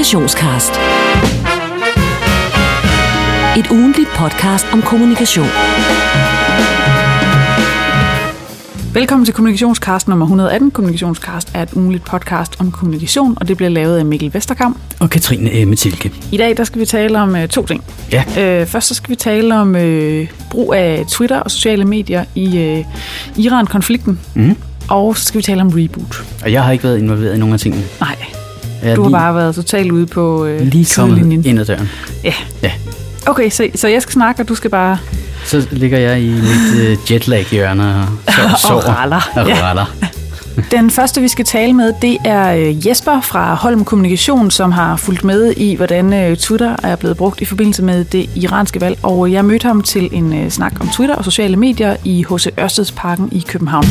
Kommunikationscast. Et ugentligt podcast om kommunikation. Velkommen til Kommunikationscast nummer 118. Kommunikationscast er et ugentligt podcast om kommunikation, og det bliver lavet af Mikkel Vesterkamp og Katrine Mathilke. I dag der skal vi tale om to ting. Ja. Først så skal vi tale om brug af Twitter og sociale medier i Iran-konflikten. Mm. Og så skal vi tale om reboot. Og jeg har ikke været involveret i nogen af tingene. Nej, du har bare været totalt ude på lige kommet ind ad døren. Ja. Okay, så jeg skal snakke, og du skal bare... Så ligger jeg i mit jetlag-hjørne og sover. Og raller. Den første, vi skal tale med, det er Jesper fra Holm Kommunikation, som har fulgt med i, hvordan Twitter er blevet brugt i forbindelse med det iranske valg. Og jeg mødte ham til en snak om Twitter og sociale medier i H.C. Ørstedsparken i København.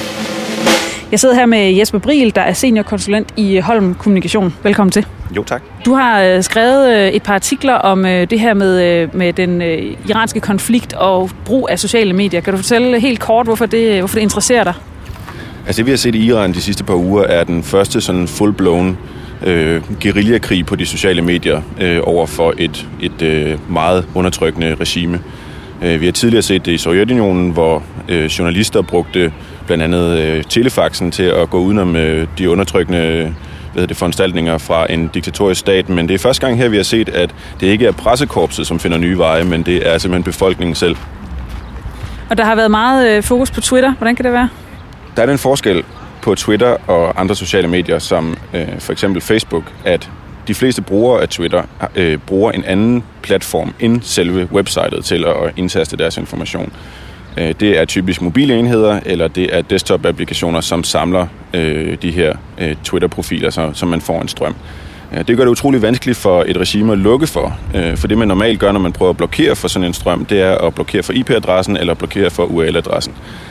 Jeg sidder her med Jesper Briel, der er seniorkonsulent i Holm Kommunikation. Velkommen til. Jo, tak. Du har skrevet et par artikler om det her med den iranske konflikt og brug af sociale medier. Kan du fortælle helt kort, hvorfor det interesserer dig? Altså det, vi har set i Iran de sidste par uger, er den første sådan full-blown guerillakrig på de sociale medier over for et meget undertrykkende regime. Vi har tidligere set det i Sovjetunionen, hvor journalister brugte blandt andet telefaxen til at gå udenom de undertrykkende foranstaltninger fra en diktatorisk stat, men det er første gang her, vi har set, at det ikke er pressekorpset, som finder nye veje, men det er simpelthen befolkningen selv. Og der har været meget fokus på Twitter. Hvordan kan det være? Der er den forskel på Twitter og andre sociale medier, som for eksempel Facebook, at de fleste brugere af Twitter bruger en anden platform end selve websitet til at indtaste deres information. Det er typisk mobile enheder, eller det er desktop-applikationer, som samler de her Twitter-profiler, så man får en strøm. Det gør det utrolig vanskeligt for et regime at lukke for det man normalt gør, når man prøver at blokere for sådan en strøm, det er at blokere for IP-adressen eller blokere for URL-adressen.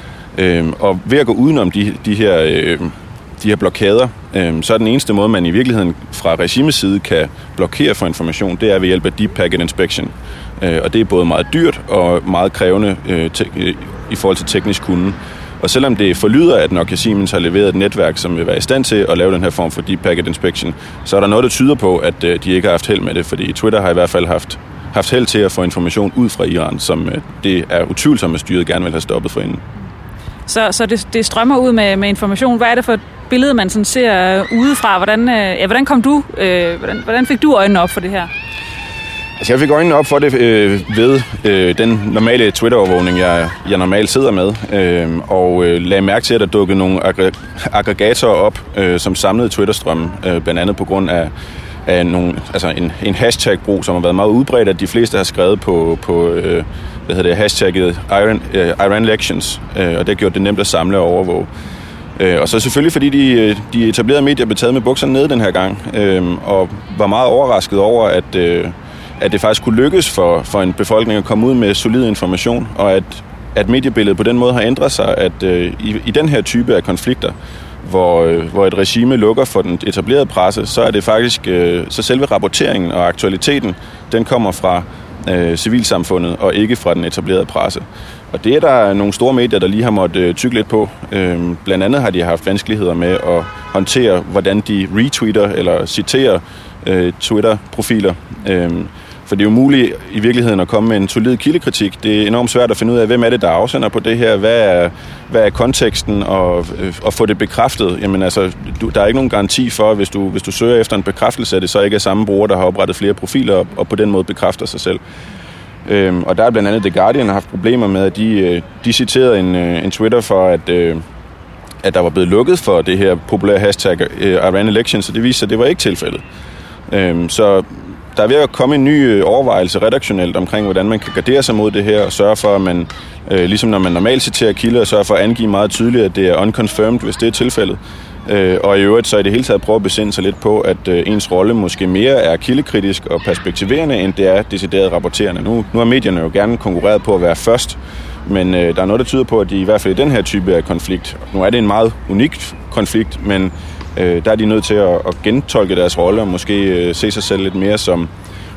Og ved at gå udenom de her blokader, så er den eneste måde, man i virkeligheden fra regimets side kan blokere for information, det er ved hjælp af Deep Packet Inspection. Og det er både meget dyrt og meget krævende i forhold til teknisk kunde. Og selvom det forlyder, at Nokia Siemens har leveret et netværk, som vil være i stand til at lave den her form for Deep Packet Inspection, så er der noget, der tyder på, at de ikke har haft held med det, fordi Twitter har i hvert fald haft held til at få information ud fra Iran, som det er utvivlsomt, at styret gerne vil have stoppet for inden. Så det strømmer ud med information. Hvad er det for et billede, man sådan ser udefra? Hvordan kom du? Hvordan fik du øjnene op for det her? Altså jeg fik øjnene op for det ved den normale Twitter-overvågning, jeg normalt sidder med, og lagde mærke til, at der dukkede nogle aggregatorer op, som samlede Twitter-strømmen, blandt andet på grund af en hashtag-brug, som har været meget udbredt, at de fleste har skrevet på hashtagget Iran Elections, og det har gjort det nemt at samle og overvåge. Og så selvfølgelig, fordi de etablerede medier blev taget med bukserne nede den her gang, og var meget overrasket over, at det faktisk kunne lykkes for en befolkning at komme ud med solid information, og at mediebilledet på den måde har ændret sig, at i den her type af konflikter, hvor et regime lukker for den etablerede presse, så er det faktisk, så selve rapporteringen og aktualiteten, den kommer fra civilsamfundet og ikke fra den etablerede presse. Og det er der nogle store medier, der lige har måttet tygge lidt på. Blandt andet har de haft vanskeligheder med at håndtere, hvordan de retweeter eller citerer Twitter-profiler. For det er jo muligt i virkeligheden at komme med en solid kildekritik. Det er enormt svært at finde ud af, hvem er det, der afsender på det her. Hvad er konteksten, og få det bekræftet. Jamen altså, der er ikke nogen garanti for, hvis du søger efter en bekræftelse, at det så ikke er samme bruger, der har oprettet flere profiler og på den måde bekræfter sig selv. Og der er blandt andet The Guardian har haft problemer med, at de citerede en Twitter for, at der var blevet lukket for det her populære hashtag Iran Elections, så det viste sig, at det var ikke tilfældet. Så der er ved at komme en ny overvejelse redaktionelt omkring, hvordan man kan gardere sig mod det her og sørge for, at man, ligesom når man normalt citerer kilder, sørge for at angive meget tydeligt, at det er unconfirmed, hvis det er tilfældet. Og i øvrigt så i det hele taget prøve at besinde sig lidt på, at ens rolle måske mere er kildekritisk og perspektiverende, end det er decideret rapporterende. Nu har medierne jo gerne konkurreret på at være først, men der er noget, der tyder på, at de i hvert fald i den her type af konflikt, nu er det en meget unik konflikt, men der er de nødt til at gentolke deres rolle og måske se sig selv lidt mere som,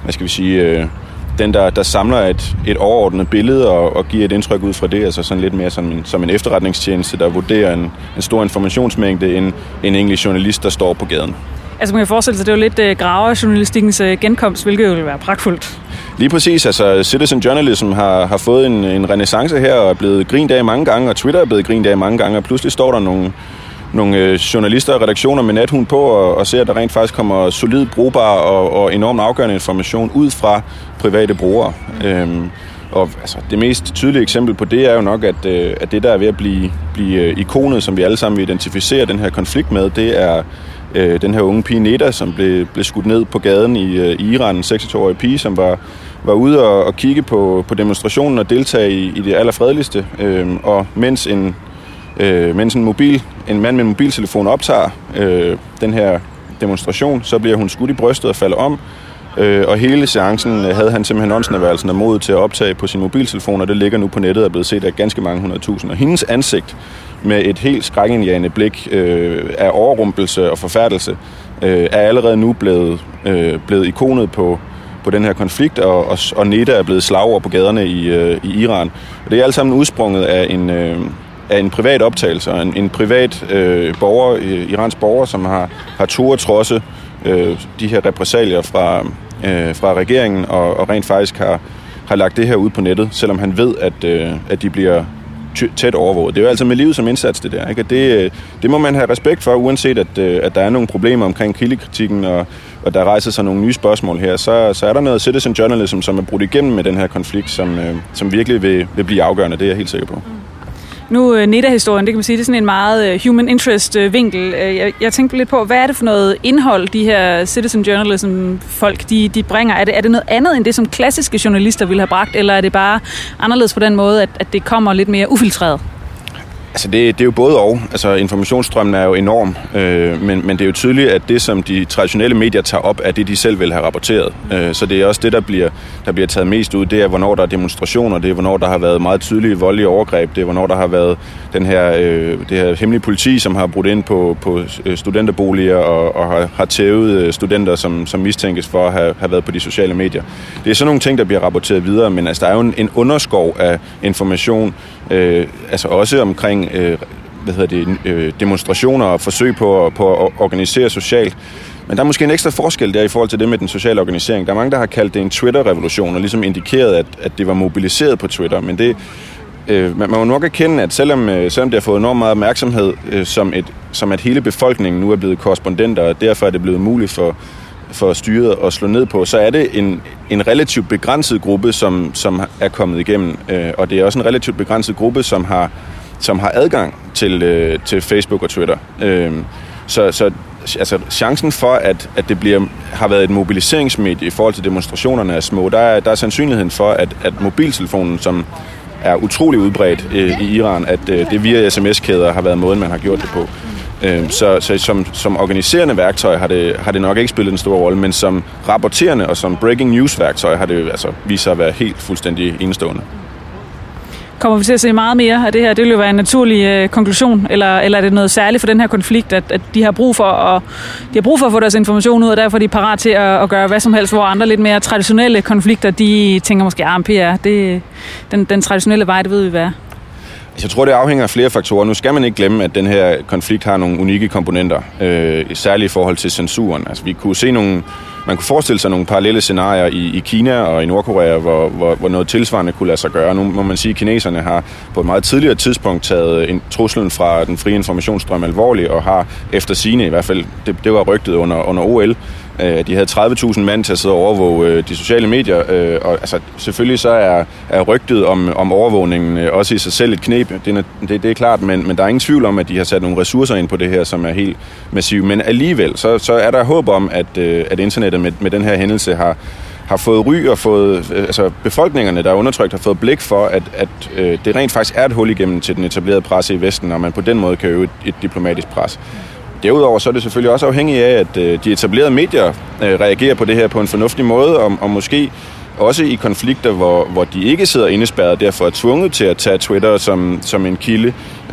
den der samler et overordnet billede og giver et indtryk ud fra det, altså sådan lidt mere som en efterretningstjeneste, der vurderer en stor informationsmængde end en enkelt journalist, der står på gaden. Altså man kan forestille sig, det er jo lidt graverjournalistikkens genkomst, hvilket jo vil være pragtfuldt. Lige præcis. Altså citizen journalism har fået en renæssance her og er blevet grint af mange gange, og Twitter er blevet grint af mange gange, og pludselig står der nogle journalister og redaktioner med nathund på og ser, at der rent faktisk kommer solid, brugbar og enormt afgørende information ud fra private brugere. Og altså, det mest tydelige eksempel på det er jo nok, at det, der er ved at blive ikonet, som vi alle sammen vil identificere den her konflikt med, det er den her unge pige Neda, som blev skudt ned på gaden i Iran, en 26-årig pige, som var ude og kigge på demonstrationen og deltage i det allerfredeligste. Og mens en mand med en mobiltelefon optager den her demonstration, så bliver hun skudt i brystet og falder om. Og hele seancen havde han simpelthen åndsnærværelsen og mod til at optage på sin mobiltelefon, og det ligger nu på nettet og er blevet set af ganske mange 100.000. Og hendes ansigt med et helt skrækindjagende blik af overrumpelse og forfærdelse er allerede nu blevet ikonet på den her konflikt, og Neda er blevet slagord på gaderne i Iran. Og det er alt sammen udsprunget af en privat optagelse, og en privat iransk borger, som har turet trodse de her repressalier fra regeringen, og rent faktisk har lagt det her ud på nettet, selvom han ved, at de bliver tæt overvåget. Det er jo altså med livet som indsats, det der. Ikke? Det må man have respekt for, uanset at der er nogle problemer omkring kildekritikken, og der rejser sig nogle nye spørgsmål her, så er der noget citizen journalism, som er brudt igennem med den her konflikt, som virkelig vil blive afgørende, det er jeg helt sikker på. Nu Neda-historien, det kan man sige, det er sådan en meget human interest-vinkel. Jeg tænkte lidt på, hvad er det for noget indhold, de her citizen journalism-folk, de bringer? Er det noget andet end det, som klassiske journalister ville have bragt, eller er det bare anderledes på den måde, at det kommer lidt mere ufiltreret? Altså det er jo både og. Altså informationsstrømmen er jo enorm, men det er jo tydeligt, at det, som de traditionelle medier tager op, er det, de selv vil have rapporteret. Så det er også det, der bliver taget mest ud. Det er, hvornår der er demonstrationer, det er, hvornår der har været meget tydelige voldelige overgreb, det er, hvornår der har været det her hemmelige politi, som har brudt ind på studenterboliger og har tævet studenter, som mistænkes for at have været på de sociale medier. Det er sådan nogle ting, der bliver rapporteret videre, men altså, der er jo en underskov af information, altså også omkring demonstrationer og forsøg på at organisere socialt. Men der er måske en ekstra forskel der i forhold til det med den sociale organisering. Der er mange, der har kaldt det en Twitter-revolution og ligesom indikeret, at det var mobiliseret på Twitter. Men det, man må nok erkende, at selvom det har fået enormt meget opmærksomhed, som at hele befolkningen nu er blevet korrespondenter, og derfor er det blevet muligt for styret at slå ned på, så er det en relativt begrænset gruppe, som er kommet igennem. Og det er også en relativt begrænset gruppe, som har adgang til Facebook og Twitter. Så altså, chancen for, at det har været et mobiliseringsmedie i forhold til demonstrationerne er små. Der er sandsynligheden for, at mobiltelefonen, som er utrolig udbredt i Iran, at det via sms-kæder har været måden, man har gjort det på. Så som organiserende værktøj har det nok ikke spillet en stor rolle, men som rapporterende og som breaking news værktøj har det altså vist sig at være helt fuldstændig enestående. Kommer vi til at se meget mere af det her? Det vil jo være en naturlig konklusion, eller er det noget særligt for den her konflikt, at de har brug for at få deres information ud, og derfor er de parat til at gøre hvad som helst, hvor andre lidt mere traditionelle konflikter, de tænker måske, PR, den traditionelle vej, det ved vi hvad er. Jeg tror, det afhænger af flere faktorer. Nu skal man ikke glemme, at den her konflikt har nogle unikke komponenter, særligt i forhold til censuren. Altså, man kunne forestille sig nogle parallelle scenarier i Kina og i Nordkorea, hvor noget tilsvarende kunne lade sig gøre. Nu må man sige, at kineserne har på et meget tidligere tidspunkt taget truslen fra den frie informationsstrøm alvorligt, og har efter sigende, i hvert fald, det var rygtet under OL, de havde 30.000 mand til at sidde og overvåge de sociale medier, og altså, selvfølgelig så er rygtet om overvågningen også i sig selv et kneb, det er klart, men der er ingen tvivl om, at de har sat nogle ressourcer ind på det her, som er helt massive, men alligevel, så er der håb om, at internettet med den her hændelse har fået ry og fået, altså befolkningerne, der er undertrykt, har fået blik for, at det rent faktisk er et hul igennem til den etablerede presse i Vesten, og man på den måde kan øve et diplomatisk pres. Derudover så er det selvfølgelig også afhængigt af, at de etablerede medier reagerer på det her på en fornuftig måde, og måske også i konflikter, hvor de ikke sidder indespærret, og derfor er tvunget til at tage Twitter som en kilde,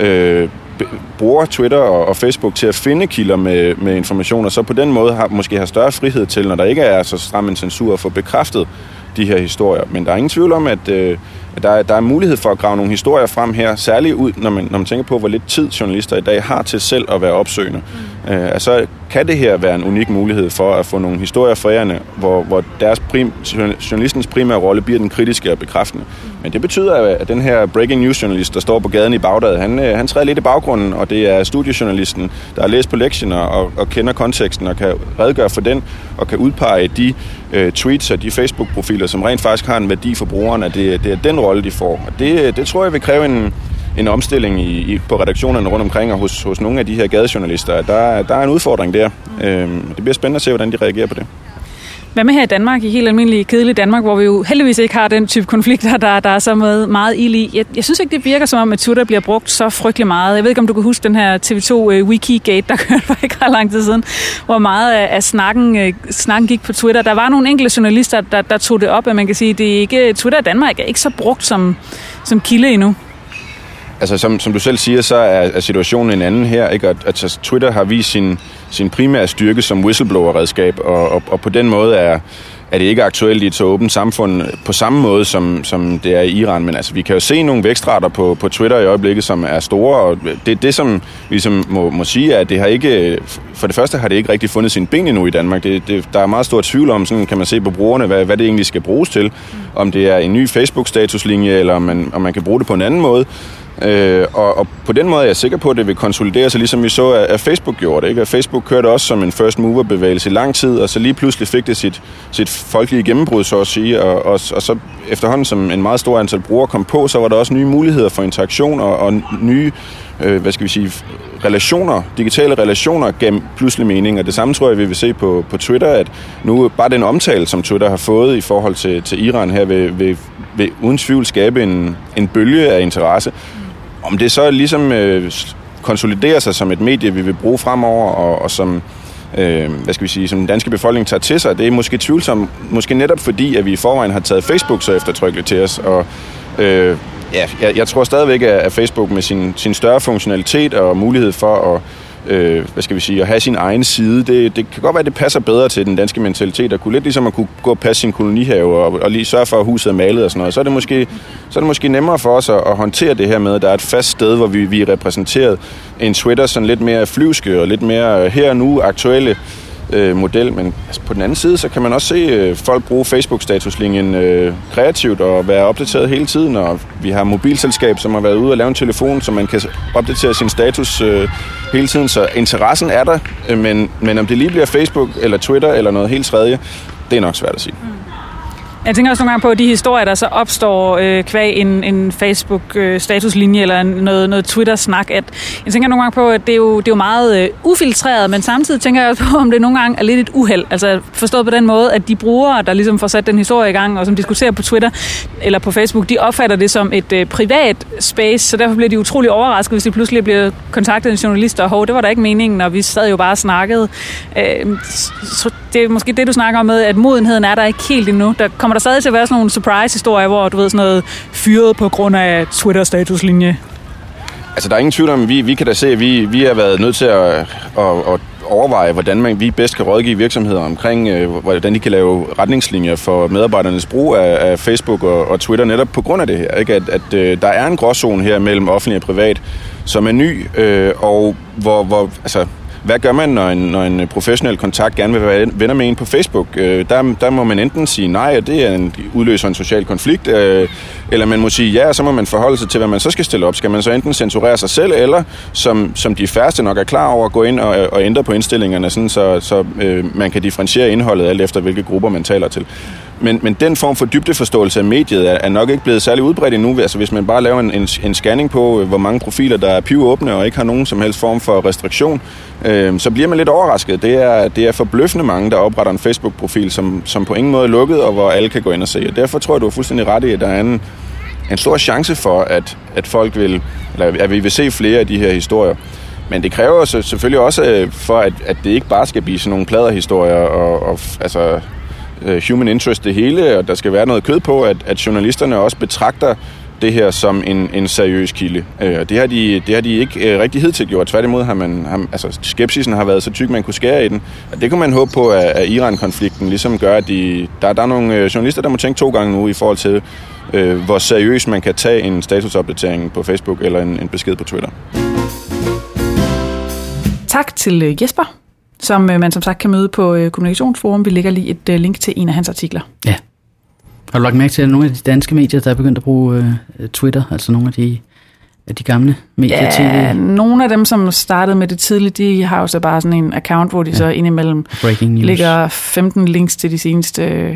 bruger Twitter og Facebook til at finde kilder med informationer, så på den måde måske har større frihed til, når der ikke er så stram en censur, at få bekræftet de her historier. Men der er ingen tvivl om, at der er mulighed for at grave nogle historier frem her, særligt ud, når man tænker på, hvor lidt tid journalister i dag har til selv at være opsøgende. Så kan det her være en unik mulighed for at få nogle historier forærende, hvor journalistens primære rolle bliver den kritiske og bekræftende. Men det betyder, at den her breaking news journalist, der står på gaden i Bagdad, han træder lidt i baggrunden, og det er studiejournalisten, der har læst på lektioner og kender konteksten og kan redegøre for den, og kan udpege de tweets og de Facebook-profiler, som rent faktisk har en værdi for brugeren, at det er den rolle, de får. Og det tror jeg vil kræve en omstilling på redaktionerne rundt omkring og hos nogle af de her gadejournalister. Der er en udfordring der. Det bliver spændende at se, hvordan de reagerer på det. Hvad med her i Danmark, i helt almindelig kedelig Danmark, hvor vi jo heldigvis ikke har den type konflikter, der er så meget ild i. Jeg synes ikke, det virker som om, at Twitter bliver brugt så frygtelig meget. Jeg ved ikke, om du kan huske den her TV2 Wikigate, der kørte for ikke ret lang tid siden, hvor meget af snakken gik på Twitter. Der var nogle enkelte journalister, der tog det op, at man kan sige, at Twitter i Danmark er ikke så brugt som kilde endnu. Altså, som du selv siger, så er situationen en anden her, ikke? At Twitter har vist sin primære styrke som whistleblower-redskab, og på den måde er det ikke aktuelt i et så åbent samfund på samme måde, som det er i Iran. Men altså, vi kan jo se nogle vækstrater på Twitter i øjeblikket, som er store, og det som vi ligesom må sige, er, at det har ikke, for det første har det ikke rigtig fundet sin ben endnu i Danmark. Der er meget stor tvivl om, sådan kan man se på brugerne, hvad det egentlig skal bruges til. Om det er en ny Facebook-statuslinje, eller om man kan bruge det på en anden måde. Og på den måde er jeg sikker på, at det vil konsolidere sig, ligesom vi så, at Facebook gjorde det. Ikke? At Facebook kørte også som en first mover bevægelse i lang tid, og så lige pludselig fik det sit folkelige gennembrud, så at sige, og så efterhånden som en meget stor antal brugere kom på, så var der også nye muligheder for interaktion og nye, relationer, digitale relationer gennem pludselig mening, og det samme tror jeg, vi vil se på Twitter, at nu bare den omtale, som Twitter har fået i forhold til Iran her, vil uden tvivl skabe en bølge af interesse. Om det så ligesom konsoliderer sig som et medie, vi vil bruge fremover, og som som den danske befolkning tager til sig, det er måske tvivlsomt, måske netop fordi, at vi i forvejen har taget Facebook så eftertrykkeligt til os, og jeg tror stadigvæk, at Facebook med sin større funktionalitet og mulighed for at at have sin egen side, det kan godt være, at det passer bedre til den danske mentalitet, og kunne lidt ligesom at kunne gå og passe sin kolonihave og lige sørge for, at huset er malet og sådan noget. Så er det måske nemmere for os at håndtere det her med, at der er et fast sted, hvor vi er repræsenteret. En Twitter sådan lidt mere flyvske og lidt mere her og nu aktuelle model, men altså, på den anden side, så kan man også se folk bruge Facebook-statuslinjen kreativt og være opdateret hele tiden, og vi har mobilselskab, som har været ude og lave en telefon, så man kan opdatere sin status hele tiden, så interessen er der, men om det lige bliver Facebook eller Twitter eller noget helt tredje, det er nok svært at sige. Jeg tænker også nogle gange på de historier, der så opstår kvæg en Facebook-statuslinje eller noget Twitter-snak. Jeg tænker nogle gange på, at det er jo meget ufiltreret, men samtidig tænker jeg også på, om det nogle gange er lidt et uheld. Altså forstået på den måde, at de brugere, der ligesom får sat den historie i gang, og som diskuterer på Twitter eller på Facebook, de opfatter det som et privat space, så derfor bliver de utrolig overrasket, hvis de pludselig bliver kontaktet af en journalist, og det var da ikke meningen, og vi sad jo bare og snakkede. Så det er måske det, du snakker om med, at modenheden er der ikke helt endnu. Der kommer der stadig til at være sådan nogle surprise-historier, hvor du ved sådan noget fyret på grund af Twitter-statuslinje? Altså, der er ingen tvivl om, vi kan da se, at vi har været nødt til at overveje, hvordan vi bedst kan rådgive virksomheder omkring, hvordan de kan lave retningslinjer for medarbejdernes brug af Facebook og Twitter, netop på grund af det her. Ikke? At der er en gråzone her mellem offentlig og privat, som er ny, og hvad gør man, når en professionel kontakt gerne vil være venner med en på Facebook? Der må man enten sige nej, at det er udløser en social konflikt, eller man må sige ja, og så må man forholde sig til, hvad man så skal stille op. Skal man så enten censurere sig selv, eller som de færreste nok er klar over, gå ind og ændre på indstillingerne, sådan så man kan differentiere indholdet alt efter, hvilke grupper man taler til. Men den form for dybdeforståelse af mediet er nok ikke blevet særlig udbredt endnu. Altså hvis man bare laver en scanning på, hvor mange profiler, der er pivåbne og ikke har nogen som helst form for restriktion, så bliver man lidt overrasket. Det er forbløffende mange, der opretter en Facebook-profil, som på ingen måde er lukket, og hvor alle kan gå ind og se. Og derfor tror jeg, du er fuldstændig ret i, at der er en stor chance for, at folk vil, eller at vi vil se flere af de her historier. Men det kræver selvfølgelig også for, at det ikke bare skal blive sådan nogle pladderhistorier og human interest det hele, og der skal være noget kød på, at journalisterne også betragter det her som en seriøs kilde. Det har de ikke rigtig hidtil gjort. Tværtimod har skepsisen har været så tyk, man kunne skære i den. Og det kunne man håbe på, at Iran-konflikten ligesom gør, at der er nogle journalister, der må tænke 2 gange nu i forhold til, hvor seriøst man kan tage en statusopdatering på Facebook eller en besked på Twitter. tak til Jesper, som man som sagt kan møde på Kommunikationsforum. Vi lægger lige et link til en af hans artikler. Ja. Har du lagt mærke til, at nogle af de danske medier, der er begyndt at bruge Twitter, altså nogle af de gamle medier? Ja, nogle af dem, som startede med det tidligt, de har jo så bare sådan en account, hvor de så indimellem lægger 15 links til de seneste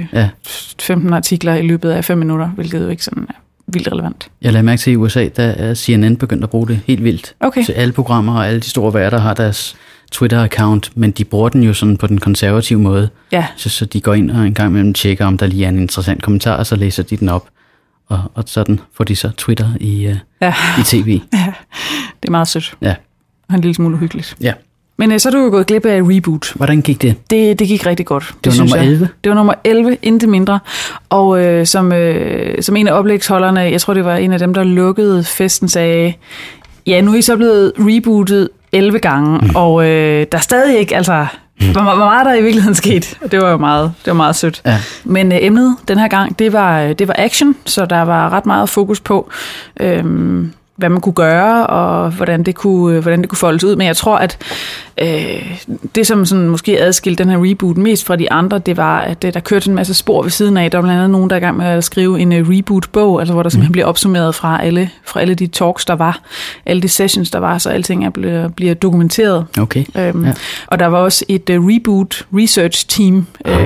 15 artikler i løbet af 5 minutter, hvilket jo ikke sådan er vildt relevant. Jeg lader mærke til, at i USA, der er CNN begyndt at bruge det helt vildt. Okay. Så alle programmer og alle de store værter har deres Twitter-account, men de bruger den jo sådan på den konservative måde. Ja. Så de går ind og en gang imellem tjekker, om der lige er en interessant kommentar, og så læser de den op. Og sådan får de så Twitter i tv. Ja, det er meget sødt. Ja. Og en lille smule uhyggeligt. Ja. Men så er du jo gået glip af Reboot. Hvordan gik det? Det gik rigtig godt. Det var nummer 11? Det var nummer 11, intet mindre. Og som en af oplægsholderne, jeg tror det var en af dem, der lukkede festen, sagde, ja, nu er I så blevet rebootet 11 gange, og der er stadig ikke, altså, hvor meget der i virkeligheden sket. Det var jo meget sødt. Ja. Men emnet den her gang, det var action, så der var ret meget fokus på, hvad man kunne gøre, og hvordan det kunne foldes ud. Men jeg tror, at det, som sådan måske adskilte den her reboot mest fra de andre, det var, at der kørte en masse spor ved siden af. Der var blandt andet nogen, der er i gang med at skrive en reboot-bog, altså hvor der simpelthen bliver opsummeret fra alle de talks, der var, alle de sessions, der var, så alting bliver dokumenteret. Okay. Og der var også et reboot research team,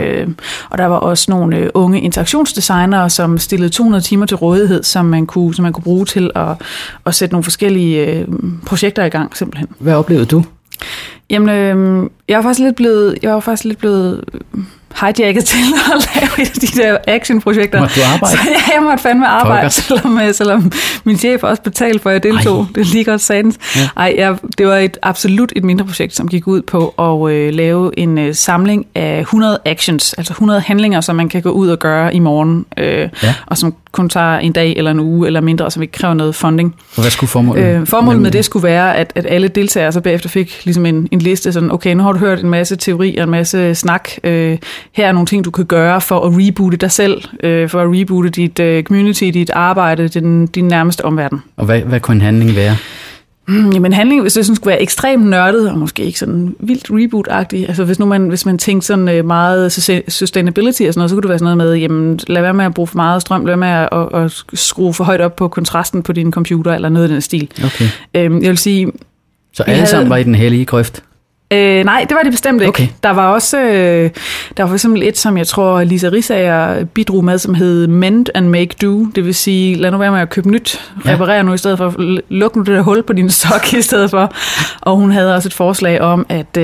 og der var også nogle unge interaktionsdesignere, som stillede 200 timer til rådighed, som man kunne bruge til at sætte nogle forskellige projekter i gang, simpelthen. Hvad oplevede du? Jamen, jeg var faktisk lidt blevet hijacket til at lave et af de der action-projekter. Måtte du arbejde? Så jeg måtte fandme arbejde, selvom min chef også betalte for, at jeg deltog. Det er lige godt sagtens. Ja. Det var absolut et mindre projekt, som gik ud på at lave en samling af 100 actions, altså 100 handlinger, som man kan gå ud og gøre i morgen, og som kun tager en dag eller en uge eller mindre, og som ikke kræver noget funding. Og hvad skulle formålet? Formålet med det skulle være, at alle deltagere så bagefter fik ligesom en liste, sådan, okay, nu har du hørt en masse teori og en masse snak. Her er nogle ting, du kan gøre for at reboote dig selv, for at reboote dit community, dit arbejde, din nærmeste omverden. Og hvad kunne en handling være? Jamen handling, hvis det sådan skulle være ekstremt nørdet, og måske ikke sådan vildt reboot-agtigt, altså hvis man tænkte sådan meget sustainability og sådan noget, så kunne det være sådan noget med, jamen lad være med at bruge for meget strøm, lad være med at skrue for højt op på kontrasten på din computer, eller noget af den stil. Okay. Jeg vil sige... Så alle sammen var i den hellige grøft? Nej, det var det bestemt ikke. Okay. Der var også, der var for eksempel et, som jeg tror Lisa Risager bidrog med, som hed Mend and Make Do. Det vil sige, lad nu være med at købe nyt, reparere nu i stedet for, luk nu det der hul på din sok i stedet for. Og hun havde også et forslag om at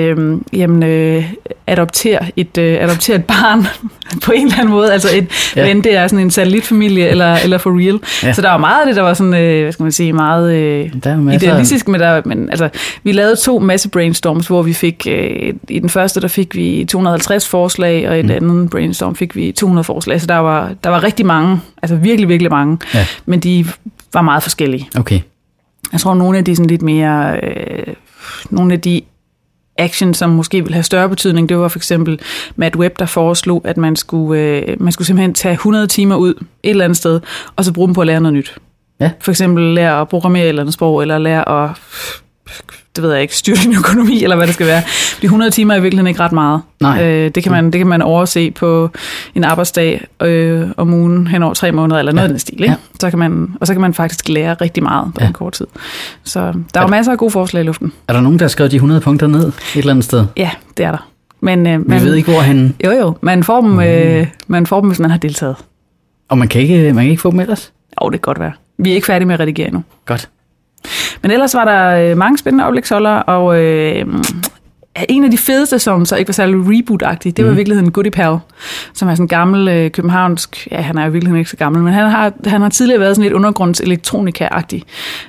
adoptere et barn på en eller anden måde. Altså men det er sådan en satellitfamilie eller for real. Ja. Så der var meget af det, der var sådan, hvad skal man sige, meget idealistisk. Men altså, vi lavede 2 masse brainstorms, hvor vi fik, i den første, der fik vi 250 forslag, og i den anden brainstorm fik vi 200 forslag. Så der var rigtig mange, altså virkelig, virkelig mange. Ja. Men de var meget forskellige. Okay. Jeg tror, nogle af de sådan lidt mere, nogle af de action, som måske ville have større betydning, det var for eksempel Matt Webb, der foreslog, at man skulle simpelthen tage 100 timer ud et eller andet sted, og så bruge dem på at lære noget nyt. Ja. For eksempel lære at programmere et eller andet sprog, eller lære at, det ved jeg ikke, styre din økonomi, eller hvad det skal være. De 100 timer er i virkeligheden ikke ret meget. Det kan man overse på en arbejdsdag om ugen hen over 3 måneder, eller noget af den stil. Ikke? Ja. Så kan man faktisk lære rigtig meget på en kort tid. Så der er masser af gode forslag i luften. Er der nogen, der har skrevet de 100 punkter ned et eller andet sted? Ja, det er der. Men vi ved ikke, hvorhen. Jo, man får dem, hvis man har deltaget. Og man kan ikke få dem ellers? Jo, det kan godt være. Vi er ikke færdige med at redigere endnu. Godt. Men ellers var der mange spændende oplægsholdere, og en af de fedeste, som så ikke var særlig reboot-agtig, det var i virkeligheden Goody Pal, som er sådan en gammel københavnsk, ja, han er jo i virkeligheden ikke så gammel, men han har tidligere været sådan lidt undergrunds-elektronika-agtig.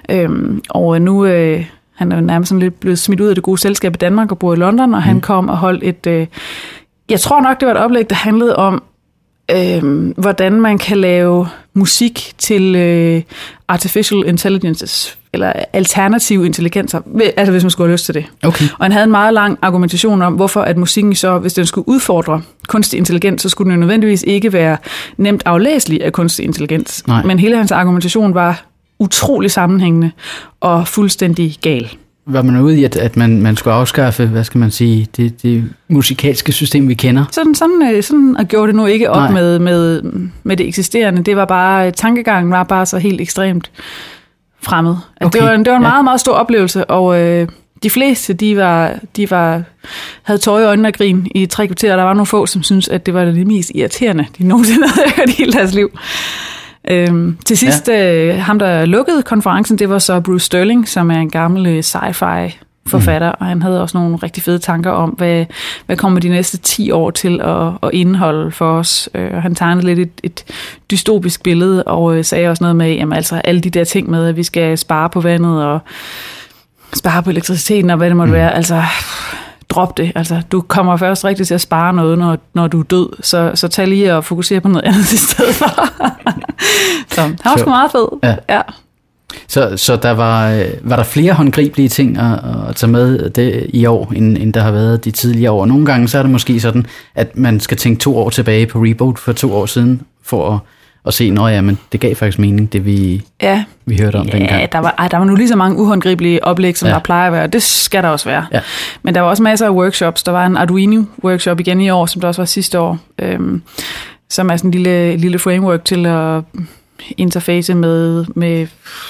Og nu han er jo nærmest sådan lidt blevet smidt ud af det gode selskab i Danmark og bor i London, og han kom og holdt et, jeg tror nok, det var et oplæg, der handlede om, hvordan man kan lave musik til artificial intelligences, eller alternative intelligenser, altså hvis man skulle have lyst til det. Okay. Og han havde en meget lang argumentation om, hvorfor at musikken så, hvis den skulle udfordre kunstig intelligens, så skulle den jo nødvendigvis ikke være nemt aflæselig af kunstig intelligens. Nej. Men hele hans argumentation var utrolig sammenhængende og fuldstændig gal. Var man ude i, at man skulle afskaffe, hvad skal man sige, det musikalske system, vi kender? Sådan gjorde det nu ikke op med det eksisterende. Det var bare, tankegangen var bare så helt ekstremt fremmed. Okay. Det var en meget, meget stor oplevelse, og de fleste, de havde tårer i øjnene og grin i 3 kvarter, og der var nogle få, som syntes, at det var det mest irriterende, de nogensinde havde hørt i hele deres liv. Til sidst, ham der lukkede konferencen, det var så Bruce Sterling, som er en gammel sci-fi forfatter, og han havde også nogle rigtig fede tanker om, hvad kommer de næste 10 år til at indeholde for os. Han tegnede lidt et dystopisk billede, og sagde også noget med, jamen altså alle de der ting med, at vi skal spare på vandet, og spare på elektriciteten, og hvad det måtte være, altså drop det. Altså, du kommer først rigtig til at spare noget, når du er død, så tag lige og fokusere på noget andet i stedet for. Så han var sgu meget fed. Ja. Så der var der flere håndgribelige ting at tage med det i år, end der har været de tidligere år. Nogle gange så er det måske sådan, at man skal tænke 2 år tilbage på Reboot for 2 år siden, for at se, men det gav faktisk mening, det vi hørte om dengang. Ja, der var nu lige så mange uhåndgribelige oplæg, som der plejer at være, det skal der også være. Ja. Men der var også masser af workshops. Der var en Arduino-workshop igen i år, som der også var sidste år, som er sådan en lille framework til at interface med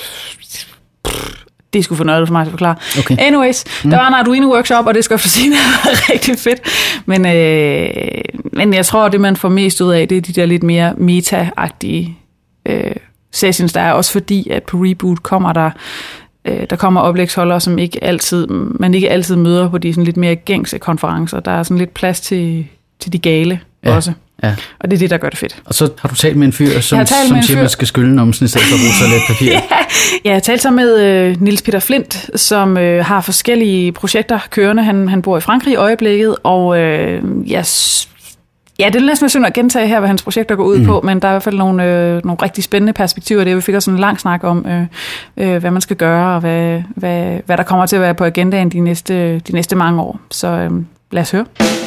det er sgu for noget for mig at forklare. Okay. Anyways, der var en Arduino-workshop, og det skal jeg for sige, det var rigtig fedt. Men jeg tror, det man får mest ud af, det er de der lidt mere meta-agtige sessions, der er også fordi, at på Reboot kommer der kommer oplægsholdere, som man ikke altid møder på de sådan lidt mere gængse konferencer. Der er sådan lidt plads til de gale også. Ja. Og det er det, der gør det fedt. Og så har du talt med en fyr, som siger, man skal skylde numsen i stedet for at bruge toiletpapir. Jeg har talt så med Niels Peter Flindt, som har forskellige projekter kørende. Han bor i Frankrig i øjeblikket, og det er næsten synd at gentage her, hvad hans projekter går ud på, men der er i hvert fald nogle rigtig spændende perspektiver. Det vi fik også sådan en lang snak om, hvad man skal gøre, og hvad der kommer til at være på agendaen de næste mange år. Så lad os høre.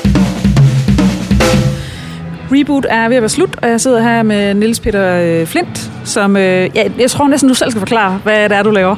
Reboot er ved at være slut, og jeg sidder her med Niels Peter Flindt, som jeg tror næsten, du selv skal forklare, hvad det er, du laver.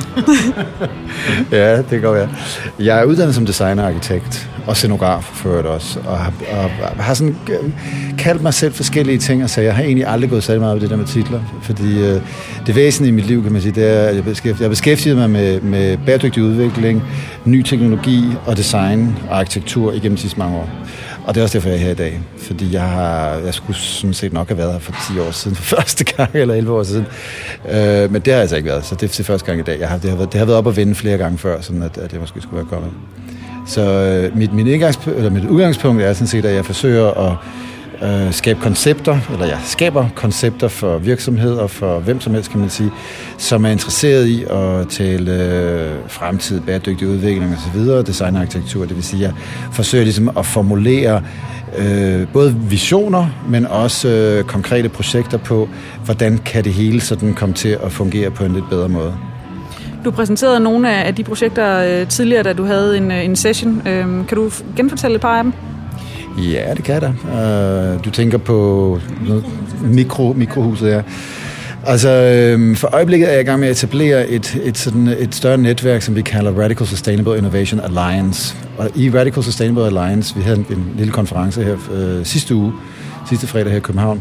Ja, det går jeg. Jeg er uddannet som designer-arkitekt og scenograf for øvrigt også, og har sådan kaldt mig selv forskellige ting, og så jeg har egentlig aldrig gået særlig meget af det der med titler, fordi det væsentlige i mit liv, kan man sige, det er, at jeg beskæftiget mig med bæredygtig udvikling, ny teknologi og design og arkitektur igennem de sidste mange år. Og det er også derfor, jeg er her i dag. Fordi jeg skulle sådan set nok have været her for 10 år siden, for første gang, eller 11 år siden. Men det har altså ikke været, så det er første gang i dag. Det har været op at vende flere gange før, sådan at det måske skulle være kommet. Så mit udgangspunkt er sådan set, at jeg forsøger at skabe koncepter, eller jeg skaber koncepter for virksomheder, for hvem som helst, kan man sige, som er interesseret i at tale fremtid, bæredygtig udvikling osv., design og arkitektur. Det vil sige, at jeg forsøger ligesom at formulere både visioner, men også konkrete projekter på, hvordan kan det hele sådan komme til at fungere på en lidt bedre måde. Du præsenterede nogle af de projekter tidligere, da du havde en session. Kan du genfortælle et par af dem? Ja, det kan der. Du tænker på mikrohuset her. Altså, for øjeblikket er jeg i gang med at etablere et større netværk, som vi kalder Radical Sustainable Innovation Alliance. Og i Radical Sustainable Alliance, vi havde en lille konference her sidste fredag her i København,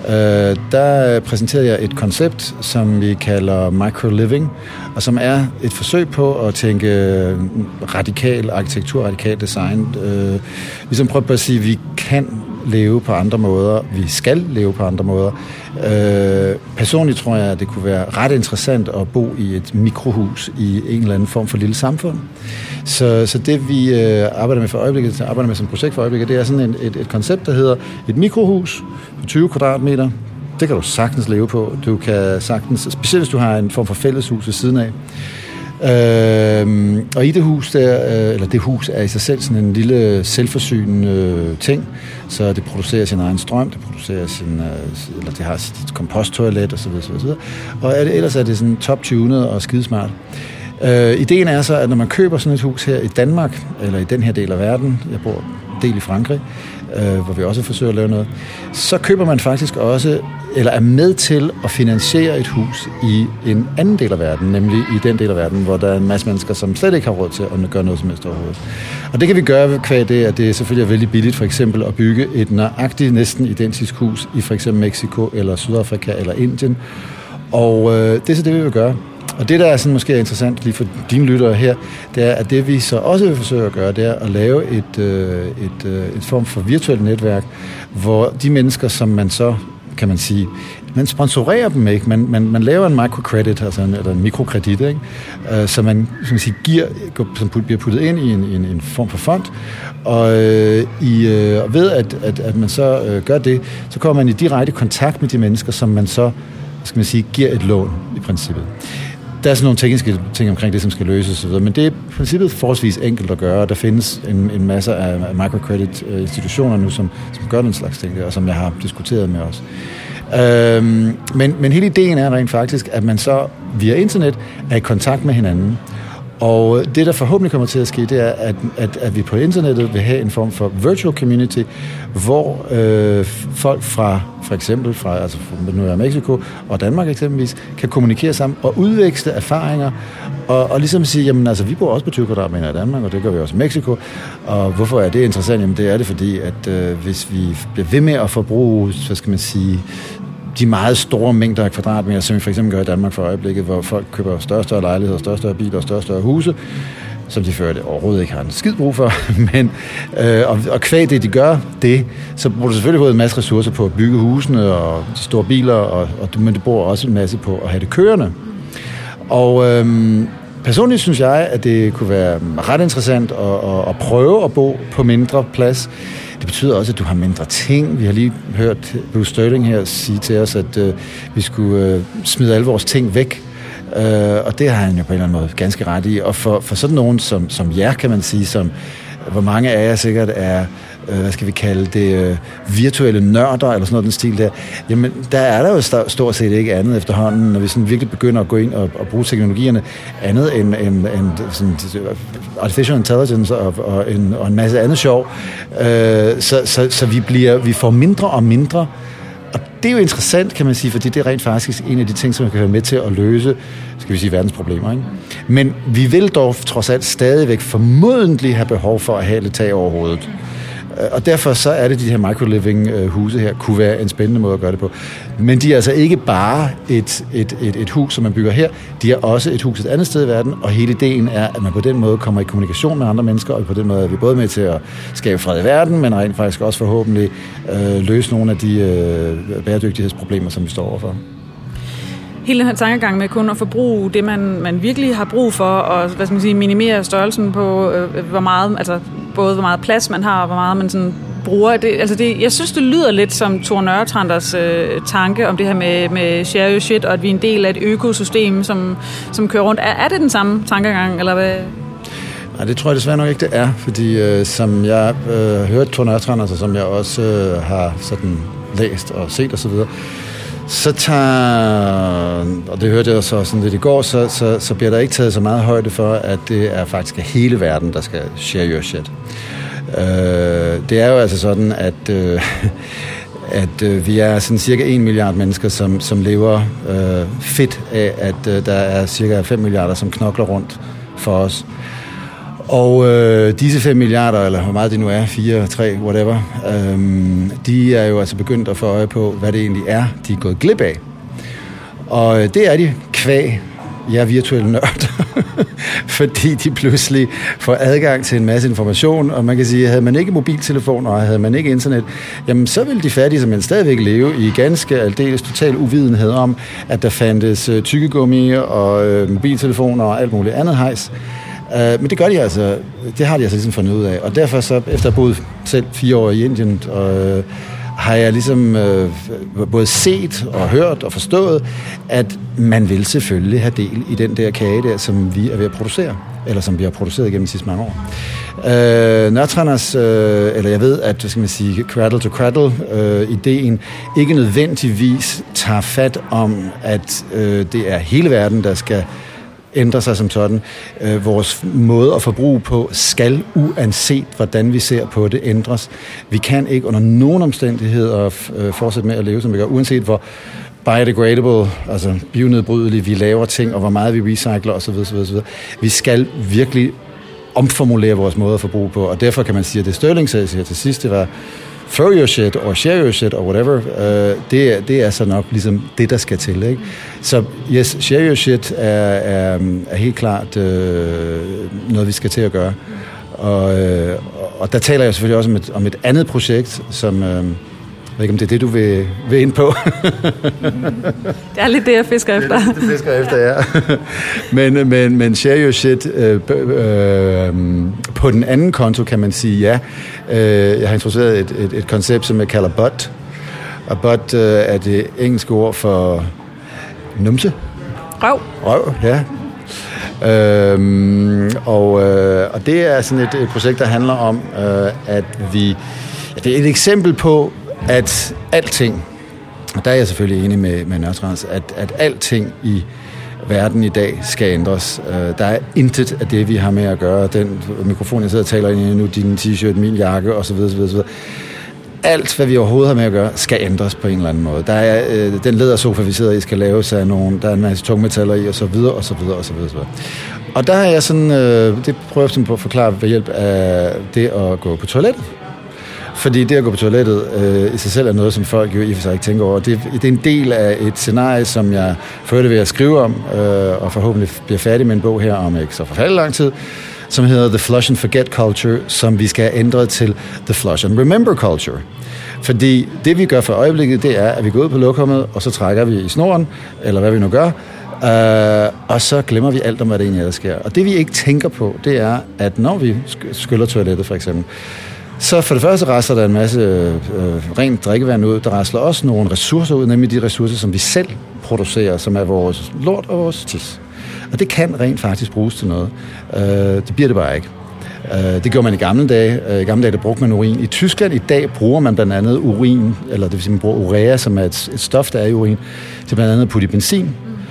der præsenterede jeg et koncept, som vi kalder microliving, og som er et forsøg på at tænke radikal arkitektur, radikal design. Ligesom prøve på at sige, at vi kan leve på andre måder, vi skal leve på andre måder. Personligt tror jeg, at det kunne være ret interessant at bo i et mikrohus i en eller anden form for lille samfund. Så det vi arbejder med for øjeblikket, arbejder med som projekt for øjeblikket, det er sådan et koncept, der hedder et mikrohus på 20 kvadratmeter. Det kan du sagtens leve på. Du kan sagtens, specielt hvis du har en form for fælleshus ved siden af. Og i det hus eller det hus er i sig selv sådan en lille selvforsynende ting, så det producerer sin egen strøm, det producerer eller det har sit komposttoilet osv. Og ellers er det sådan top-tunet og skidesmart. Ideen er så, at når man køber sådan et hus her i Danmark, eller i den her del af verden, jeg bor del i Frankrig, hvor vi også forsøger at lave noget, så køber man faktisk også, eller er med til at finansiere et hus i en anden del af verden, nemlig i den del af verden, hvor der er en masse mennesker, som slet ikke har råd til at gøre noget som helst overhovedet. Og det kan vi gøre kvad det, at det selvfølgelig er vældig billigt, for eksempel at bygge et nøjagtigt, næsten identisk hus i for eksempel Mexico, eller Sydafrika, eller Indien. Og det er så det, vi vil gøre. Og det, der er sådan måske interessant lige for dine lyttere her, det er, at det vi så også vil forsøge at gøre, det er at lave et form for virtuelt netværk, hvor de mennesker, som man så, kan man sige, man sponsorerer dem ikke, man laver en microcredit, altså eller en mikrokredit, ikke? Så man giver, som bliver puttet ind i en form for fond, og ved at man så gør det, så kommer man i direkte kontakt med de mennesker, som man så, skal man sige, giver et lån i princippet. Der er sådan nogle tekniske ting omkring det, som skal løses osv., men det er i princippet forholdsvis enkelt at gøre, og der findes en masse af microcredit-institutioner nu, som gør den slags ting der, og som jeg har diskuteret med os. Men hele ideen er rent faktisk, at man så via internet er i kontakt med hinanden. Og det, der forhåbentlig kommer til at ske, det er, at vi på internettet vil have en form for virtual community, hvor folk fra for eksempel fra nu er Mexico og Danmark eksempelvis, kan kommunikere sammen og udveksle erfaringer og ligesom sige, jamen altså, vi bor også på 20 kvadratmeter i Danmark, og det gør vi også i Mexico. Og hvorfor er det interessant? Jamen det er det, fordi at hvis vi bliver ved med at forbruge, så skal man sige, de meget store mængder af kvadratmeter, som vi for eksempel gør i Danmark for øjeblikket, hvor folk køber større og større lejligheder, større og større biler og større og større huse, som de før det overhovedet ikke har en skid brug for. Men, og kvæg det, de gør det, så bruger du selvfølgelig både en masse ressourcer på at bygge husene og de store biler, men det bruger også en masse på at have det kørende. Og personligt synes jeg, at det kunne være ret interessant at prøve at bo på mindre plads. Det betyder også, at du har mindre ting. Vi har lige hørt Bruce Sterling her sige til os, at vi skulle smide alle vores ting væk. Og det har han jo på en eller anden måde ganske ret i. Og for sådan nogen som jer, kan man sige, hvor mange af jer sikkert er, hvad skal vi kalde det, virtuelle nørder, eller sådan noget den stil der, jamen der er der jo stort set ikke andet efterhånden, når vi sådan virkelig begynder at gå ind og bruge teknologierne, andet end sådan artificial intelligence og en masse andet sjov. Så vi får mindre og mindre. Og det er jo interessant, kan man sige, fordi det er rent faktisk en af de ting, som kan være med til at løse, skal vi sige, verdens problemer, ikke? Men vi vil dog trods alt stadigvæk formodentlig have behov for at have lidt tag over hovedet. Og derfor så er det, de her microliving-huse her kunne være en spændende måde at gøre det på. Men de er altså ikke bare et hus, som man bygger her. De er også et hus et andet sted i verden, og hele ideen er, at man på den måde kommer i kommunikation med andre mennesker, og på den måde er vi både med til at skabe fred i verden, men rent faktisk også forhåbentlig løse nogle af de bæredygtighedsproblemer, som vi står overfor. Hele den her tankegang med kun at forbruge det, man virkelig har brug for, og hvad skal man sige, minimere størrelsen på, hvor meget, altså både hvor meget plads man har, og hvor meget man sådan bruger. Jeg synes, det lyder lidt som Tor Nørretranders tanke om det her med share your shit, og at vi er en del af et økosystem, som kører rundt. Er det den samme tankegang, eller hvad? Nej, det tror jeg desværre nok ikke, det er, fordi som jeg hørte Tor Nørretrander, så som jeg også har sådan læst og set osv., så og det hørte jeg så sådan lidt i går, så bliver der ikke taget så meget højde for, at det er faktisk hele verden, der skal share your shit. Det er jo altså sådan, at vi er sådan cirka 1 milliard mennesker, som lever fedt af, at der er cirka 5 milliarder, som knokler rundt for os. Og disse 5 milliarder, eller hvor meget det nu er, 4, 3, whatever, de er jo altså begyndt at få øje på, hvad det egentlig er, de er gået glip af. Og det er de kvæg, virtuelle nørder, fordi de pludselig får adgang til en masse information, og man kan sige, at havde man ikke mobiltelefon, og havde man ikke internet, jamen så ville de fattige simpelthen stadigvæk leve i ganske aldeles total uvidenhed om, at der fandtes tykkegummi og mobiltelefoner og alt muligt andet hejs. Men det gør de altså, det har de altså ligesom fundet ud af, og derfor så, efter at have boet selv 4 år i Indien, har jeg ligesom både set og hørt og forstået, at man vil selvfølgelig have del i den der kage der, som vi er ved at producere, eller som vi har produceret gennem de sidste mange år. Nørretranders, eller jeg ved, at, skal man sige, cradle to cradle ideen ikke nødvendigvis tager fat om, at det er hele verden, der skal ændrer sig som sådan. Vores måde at forbruge på skal, uanset hvordan vi ser på det, ændres. Vi kan ikke under nogen omstændigheder fortsætte med at leve, som vi gør, uanset hvor biodegradable, altså bionedbrydelige, vi laver ting, og hvor meget vi recycler osv. Vi skal virkelig omformulere vores måde at forbruge på, og derfor kan man sige, at det Stirling sagde her til sidst, det var throw your shit, or share your shit, or whatever, det er så nok ligesom det, der skal til, ikke? Så yes, share your shit er helt klart noget, vi skal til at gøre. Og der taler jeg selvfølgelig også om et andet projekt, som... Jeg ved ikke, om det er det, du vil ind på. Det er lidt det, jeg fisker efter. Det fisker efter, ja. Men share your shit på den anden konto, kan man sige, ja. Jeg har introduceret et koncept, som jeg kalder BUT. Og BUT er det engelske ord for numse. Røv, ja. Og det er sådan et projekt, der handler om, at vi... Det er et eksempel på, at alting, og der er jeg selvfølgelig enig med Nørtrans, at alting i verden i dag skal ændres. Der er intet af det, vi har med at gøre. Den mikrofon, jeg sidder og taler ind i nu, din t-shirt, min jakke osv. Alt, hvad vi overhovedet har med at gøre, skal ændres på en eller anden måde. Der er den lædersofa, vi sidder i, skal laves af nogen, der er en masse tungmetaller i, osv. Og der er jeg sådan, det prøver jeg på at forklare ved hjælp af det at gå på toilettet. Fordi det at gå på toilettet i sig selv er noget, som folk jo i og for sig ikke tænker over. Det er en del af et scenarie, som jeg førte ved at skrive om, og forhåbentlig bliver færdig med en bog her om ikke så forfærdelig lang tid, som hedder The Flush and Forget Culture, som vi skal ændre til The Flush and Remember Culture. Fordi det, vi gør for øjeblikket, det er, at vi går ud på lokummet, og så trækker vi i snoren, eller hvad vi nu gør, og så glemmer vi alt om, hvad det egentlig er, der sker. Og det, vi ikke tænker på, det er, at når vi skyller toilettet, for eksempel, så for det første rasler der en masse rent drikkevand ud. Der rasler også nogle ressourcer ud, nemlig de ressourcer, som vi selv producerer, som er vores lort og vores tis. Og det kan rent faktisk bruges til noget. Det bliver det bare ikke. Det gjorde man i gamle dage. I gamle dage der brugte man urin. I Tyskland i dag bruger man blandt andet urin, eller det vil sige, man bruger urea, som er et stof, der er i urin, til blandt andet at putte i benzin.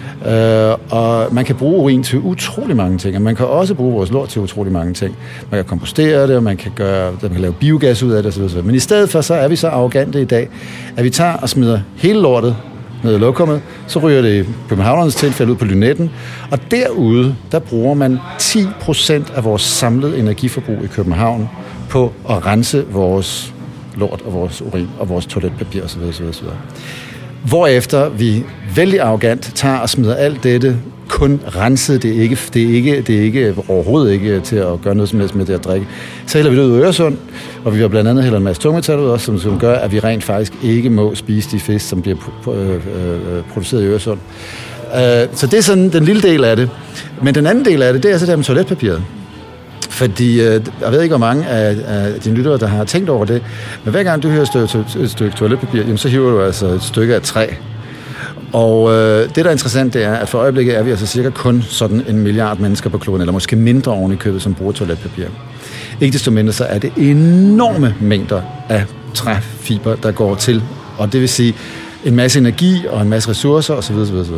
Og man kan bruge urin til utrolig mange ting, og man kan også bruge vores lort til utrolig mange ting. Man kan kompostere det, og man kan lave biogas ud af det osv. Men i stedet for, så er vi så arrogante i dag, at vi tager og smider hele lortet ned i lokummet, så ryger det i Københavnernes tilfælde ud på Lynetten, og derude, der bruger man 10% af vores samlede energiforbrug i København på at rense vores lort og vores urin og vores toiletpapir osv. Hvorefter vi vældig arrogant tager og smider alt dette kun renset. Det er ikke overhovedet ikke til at gøre noget som helst med det at drikke. Så hælder vi det ud i Øresund, og vi har blandt andet hælder en masse tungmetaller ud også, som gør, at vi rent faktisk ikke må spise de fisk, som bliver produceret i Øresund. Så det er sådan den lille del af det. Men den anden del af det, det er så der med toiletpapiret. Fordi, jeg ved ikke, hvor mange af dine lyttere, der har tænkt over det, men hver gang du hører et stykke toiletpapir, jamen, så hiver du altså et stykke af træ. Og det, der er interessant, det er, at for øjeblikket er vi altså cirka kun sådan 1 milliard mennesker på kloden, eller måske mindre oven i købet, som bruger toiletpapir. Ikke desto mindre, så er det enorme mængder af træfiber, der går til, og det vil sige en masse energi og en masse ressourcer osv.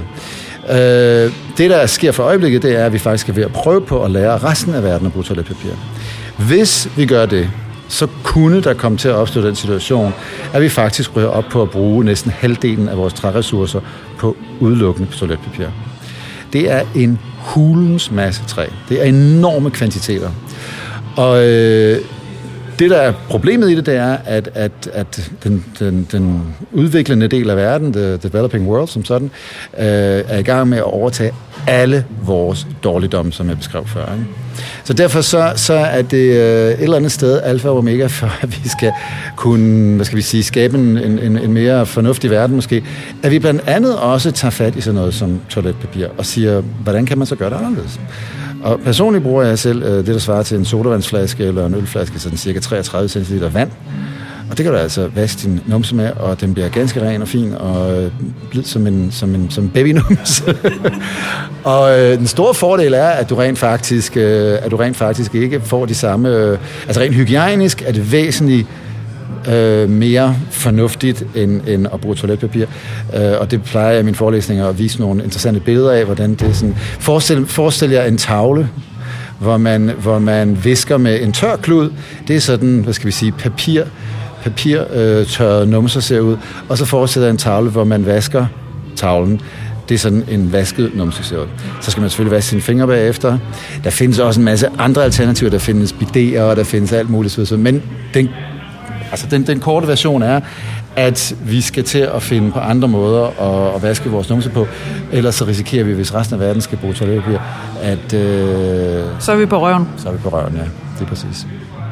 Det, der sker for øjeblikket, det er, at vi faktisk er ved at prøve på at lære resten af verden at bruge toiletpapir. Hvis vi gør det, så kunne der komme til at opstå den situation, at vi faktisk ryger op på at bruge næsten halvdelen af vores træressourcer på udelukkende toiletpapir. Det er en hulens masse træ. Det er enorme kvantiteter. Og det, der er problemet i det, det er, at den udviklende del af verden, the developing world som sådan, er i gang med at overtage alle vores dårligdomme, som jeg beskrev før. Ikke? Så derfor så er det et eller andet sted alfa og omega, for at vi skal kunne, skabe en mere fornuftig verden måske, at vi blandt andet også tager fat i sådan noget som toiletpapir og siger, hvordan kan man så gøre det anderledes? Og personligt bruger jeg selv det, der svarer til en sodavandsflaske eller en ølflaske, sådan cirka 33 cl vand. Og det kan du altså vaske din numse med, og den bliver ganske ren og fin, og blid som en babynumse. Og den store fordel er, at du rent faktisk ikke får de samme... altså rent hygiejnisk er det væsentligt mere fornuftigt end at bruge toiletpapir. Og det plejer jeg i mine forelæsninger at vise nogle interessante billeder af, hvordan det er sådan. Forestil jer en tavle, hvor man visker med en tør klud. Det er sådan, hvad skal vi sige, papirtørrede numser ser ud. Og så forestiller jeg en tavle, hvor man vasker tavlen. Det er sådan en vasket numse ser ud. Så skal man selvfølgelig vaske sine fingre bagefter. Der findes også en masse andre alternativer. Der findes bidéer, og der findes alt muligt. Men den korte version er, at vi skal til at finde på andre måder at vaske vores numse på. Ellers så risikerer vi, hvis resten af verden skal bruge toiletpapir, at... Så er vi på røven. Så er vi på røven, ja. Det er præcis.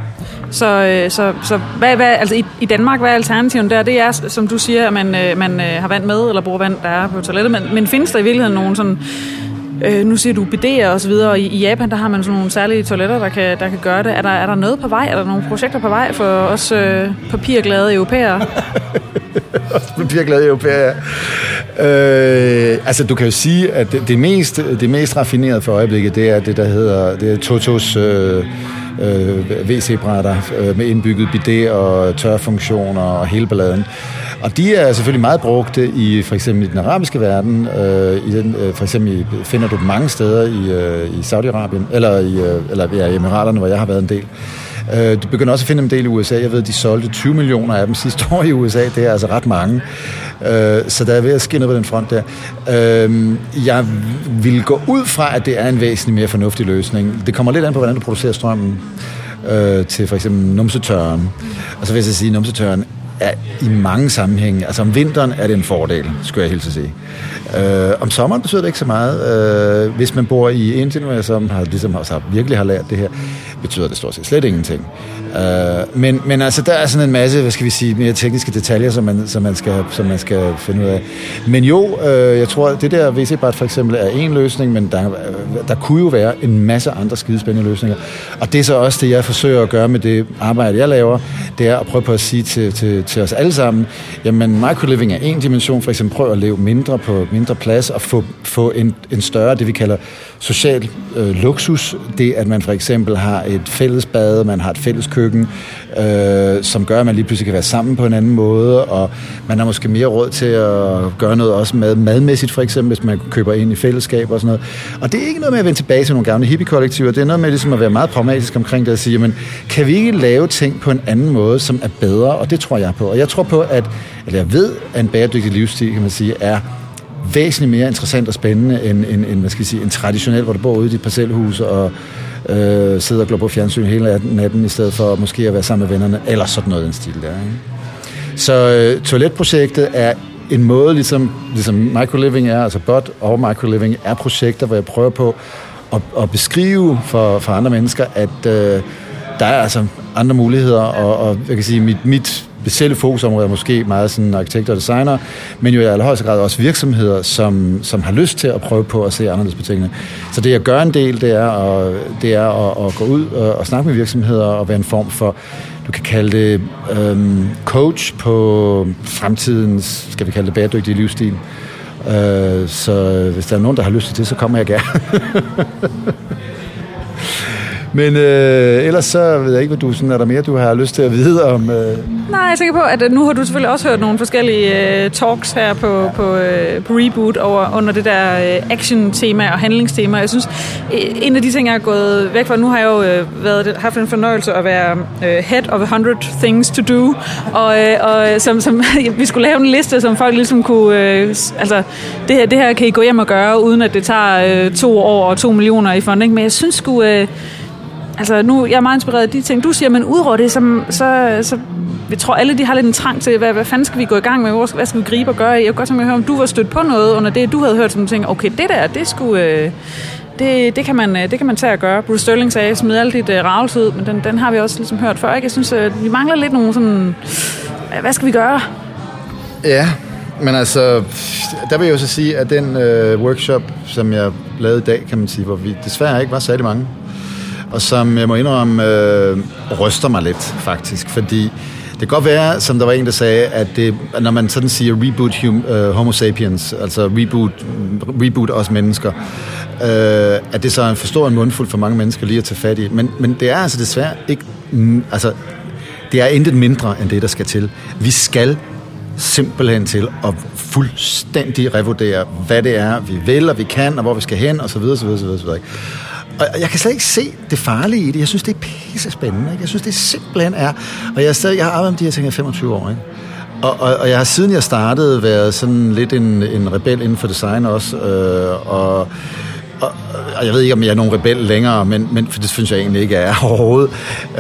Så hvad altså i Danmark, hvad er alternativen der? Det er, som du siger, at man har vand med, eller bruger vand, der er på toilettet. Men findes der i virkeligheden nogen sådan... nu siger du bidéer og så videre, og i Japan, der har man sådan nogle særlige toiletter, der kan gøre det. Er der noget på vej? Er der nogle projekter på vej for os papirglade europæere? Papirglade europæere, altså, du kan jo sige, at det mest raffinerede for øjeblikket, det er det, der hedder Totos WC-brætter med indbygget bidet og tørrefunktioner og hele balladen. Og de er selvfølgelig meget brugte i for eksempel i den arabiske verden. For eksempel finder du dem mange steder i Saudi-Arabien, eller i Emiraterne, hvor jeg har været en del. Du begynder også at finde en del i USA. Jeg ved, de solgte 20 millioner af dem sidste år i USA. Det er altså ret mange. Så der er ved at ske noget på den front der. Jeg vil gå ud fra, at det er en væsentlig mere fornuftig løsning. Det kommer lidt an på, hvordan du producerer strømmen til for eksempel numsetørren. Og så vil jeg sige, at numsetørren er i mange sammenhænge. Altså om vinteren er det en fordel, skulle jeg helt til sige. Om sommeren betyder det ikke så meget. Hvis man bor i Indien, som virkelig har lært det her, betyder det stort set slet ingenting. Men altså, der er sådan en masse, hvad skal vi sige, mere tekniske detaljer, som man skal finde ud af. Men jo, jeg tror, det der WC-bræt for eksempel er en løsning, men der kunne jo være en masse andre skidespændende løsninger. Og det er så også det, jeg forsøger at gøre med det arbejde, jeg laver, det er at prøve på at sige til os alle sammen, jamen microliving er en dimension, for eksempel prøv at leve mindre på mindre plads og få en større, det vi kalder social luksus. Det, at man for eksempel har et fælles bad, man har et fælles køkken, som gør, at man lige pludselig kan være sammen på en anden måde, og man har måske mere råd til at gøre noget også madmæssigt, for eksempel, hvis man køber ind i fællesskab og sådan noget. Og det er ikke noget med at vende tilbage til nogle gamle hippie-kollektiver, det er noget med ligesom at være meget pragmatisk omkring det, at sige, jamen, kan vi ikke lave ting på en anden måde, som er bedre, og det tror jeg på. Og jeg tror på, eller jeg ved, at en bæredygtig livsstil, kan man sige, er væsentligt mere interessant og spændende end hvad skal jeg sige, en traditionel, hvor du bor ude i dit parcelhus og sidder og glor på fjernsyn hele natten, i stedet for måske at være sammen med vennerne, eller sådan noget den stil der. Ikke? Så toiletprojektet er en måde, ligesom microliving er, altså BOT og microliving er projekter, hvor jeg prøver på at beskrive for andre mennesker, at der er altså andre muligheder, og jeg kan sige, mit specielle fokusområde er måske meget sådan arkitekter og designer, men jo i allerhøjeste grad også virksomheder, som har lyst til at prøve på at se anderledes på tingene. Så det, jeg gør en del, det er at gå ud og snakke med virksomheder og være en form for, du kan kalde det coach på fremtidens, skal vi kalde det bæredygtige livsstil. Så hvis der er nogen, der har lyst til det, så kommer jeg gerne. Men ellers så ved jeg ikke, hvad du sådan, er der mere, du har lyst til at vide om? Nej, jeg tænker på, at nu har du selvfølgelig også hørt nogle forskellige talks her på Reboot under det der action-tema og handlingstema. Jeg synes, en af de ting, jeg er gået væk fra, nu har jeg jo haft en fornøjelse at være head of 100 things to do, og som vi skulle lave en liste, som folk ligesom kunne, altså det her kan I gå hjem og gøre, uden at det tager 2 år og 2 millioner i funding, men jeg synes sgu, altså nu jeg er meget inspireret af de ting, du siger, men udover det, så jeg tror alle de har lidt en trang til, hvad fanden skal vi gå i gang med, hvad skal vi gribe og gøre? Jeg kunne godt tænke mig at høre, om du var stødt på noget under det, du havde hørt, som du tænkte, okay, det der, det skulle, det kan man tage at gøre. Bruce Sterling sagde, smid alt dit ravelse ud, men den har vi også ligesom hørt før, ikke? Jeg synes, vi mangler lidt nogle sådan, hvad skal vi gøre? Ja, men altså, der vil jeg jo så sige, at den workshop, som jeg lavede i dag, kan man sige, hvor vi desværre ikke var særlig mange, og som jeg må indrømme ryster mig lidt, faktisk, fordi det kan godt være, som der var en, der sagde, at det, når man sådan siger reboot homo sapiens, altså reboot os mennesker, at det så er en for stor en mundfuld for mange mennesker lige at tage fat i. Men det er altså desværre ikke, altså Det er intet mindre end det, der skal til. Vi skal simpelthen til at fuldstændig revurdere, hvad det er, vi vil, og vi kan, og hvor vi skal hen, og så videre, så videre, så videre, så videre. Og jeg kan slet ikke se det farlige i det. Jeg synes, det er pisse spændende. Ikke? Jeg synes, det simpelthen er. Og jeg har arbejdet med de her ting i 25 år. Ikke? Og jeg har siden jeg startede været sådan lidt en rebel inden for design også. Og jeg ved ikke, om jeg er nogen rebel længere, men for det synes jeg egentlig ikke, jeg er overhovedet.